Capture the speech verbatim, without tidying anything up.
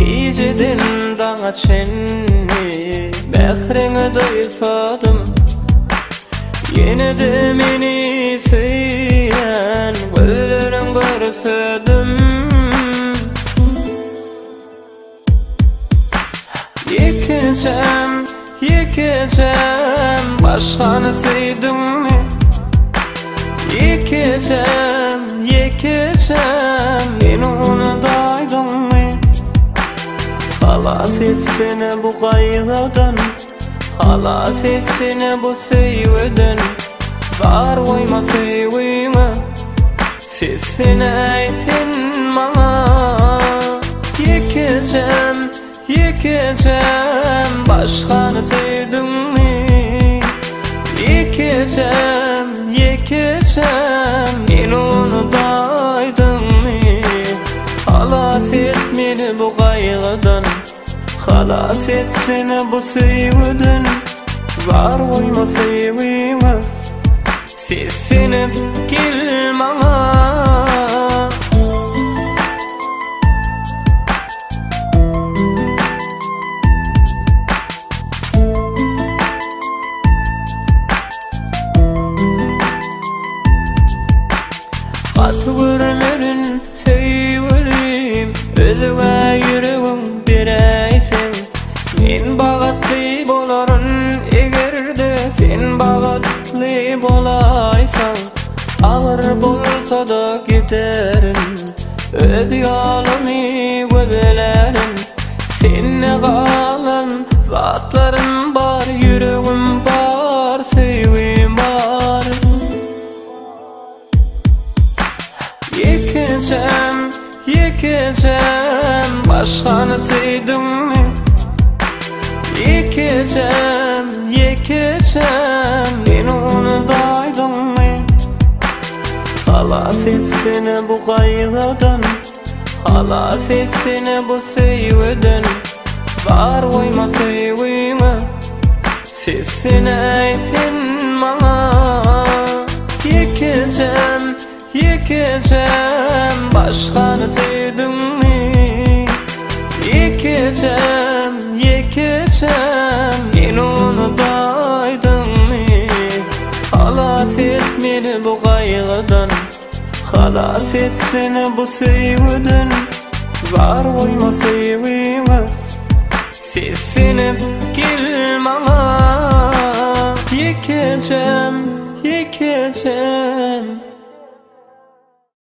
Iceden dağa çenni Mehrene daysadım Yine de meni söyleyen Gözlerin görsödüm Yekeceğim, yekeceğim Başkanı sevdin mi? Yekeceğim, yekeceğim Ben onu daydın mı? Halas etsene bu kaygıdan Halas etsene bu sevgiden Var oyma sevgime Sesine aytin bana Yekeceğim, yekeceğim Başkanı sevdin mi? Yekeceğim, yekeceğim Ben onu daydın mı? Halas etmeni bu kaygıdan Halas etsene bu sevgiden Var oyma sevgime Seslenip gel bana Atgörlerin sevgilim Özüme yüreğim bireysen Men bağatlı boların Egerde sen bağatlı bolaysan Ağır bolsa da giderim Öz yolunu gözlerim Senne kalan zatlarım var Yüreğim var, sevgim var Yekeceğim, yekeceğim Başkanı sevdin mi? Yekeceğim, yekeceğim Ben onu daydın mı? Halas etsene bu kaygıdan Halas etsene bu sevgiden Var oyma sevgime Sesine aytin bana Yekeceğim, yekeceğim Başkanı sevdin mi? Yekeceğim, yekeceğim Ben onu daydın mı? Halas etmeni bu kaygıdan Halas etsene bu sevgiden Var oyma sevgime Seslenip gel bana Yekeceğim, yekeceğim